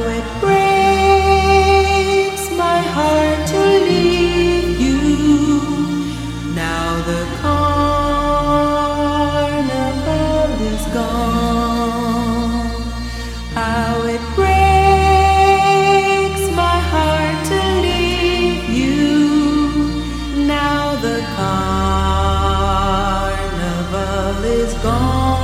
it breaks my heart to leave you. Now the carnival is gone. How it breaks my heart to leave you. Now the carnival is gone.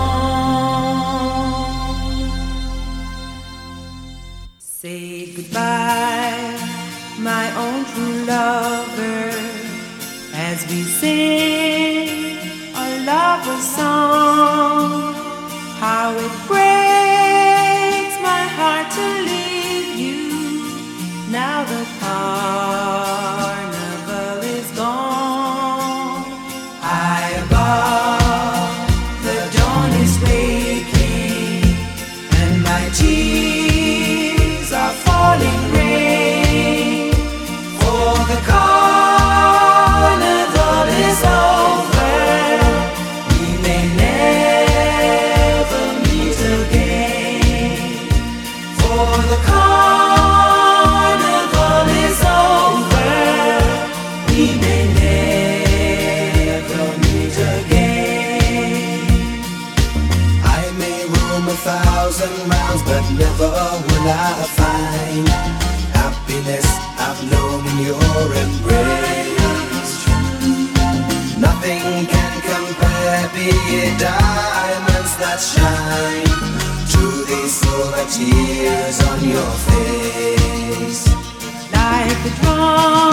Say goodbye, my own true lover, as we sing a lover's song. How it breaks my heart to leave you. Now the carnival is gone. High above, the dawn is waking, and my tears are falling rain. For the carnival is over. We may never meet again. For the carnival is over. We may never meet again. I may roam 1,000 miles, but never will I find happiness I've known in your embrace. Nothing can compare, be it diamonds that shine, to these silver tears on your face. Like a drum